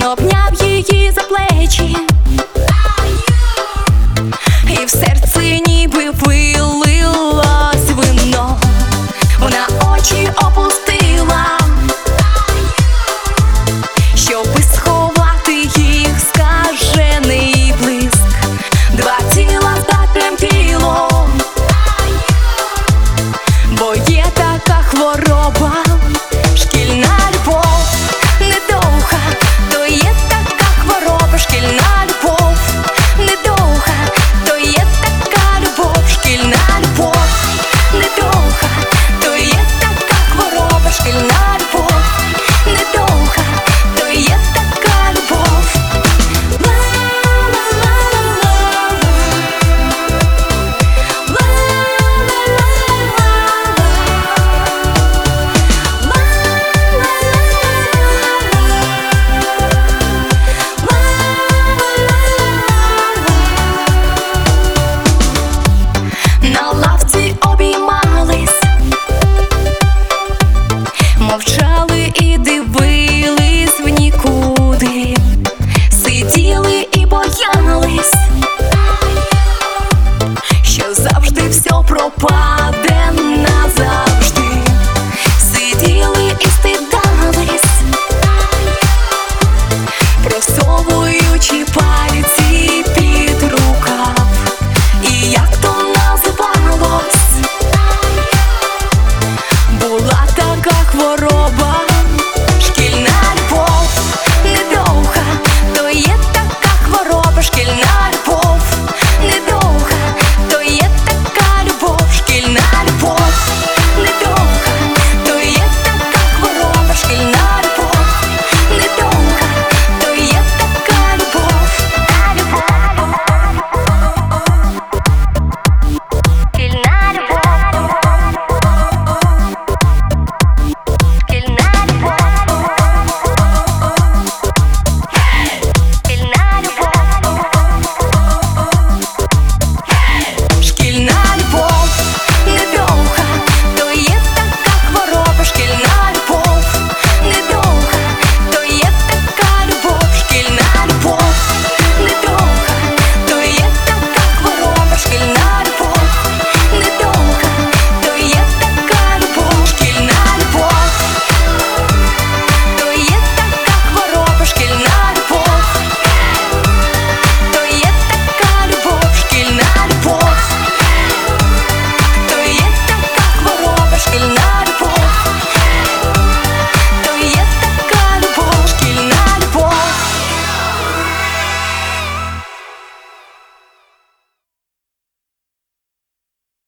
обняв її за плечі, і в серці ніби вилилось вино. Вона очі опустила, щоби сховати їх скажений блиск. Два тіла затремтіло, бо є така хвороба — шкільна любов. Недовга, то є така хвороба — шкільна любов. Недовга, то є така любов — шкільна любов. Недовга, то є така хвороба — шкільна любов. Недовга, то є така любов. На лавці обіймались, мовчали і дивились в нікуди, сиділи і боялись, що завжди все пропаде назавжди. Сиділи і стидались, просовуючи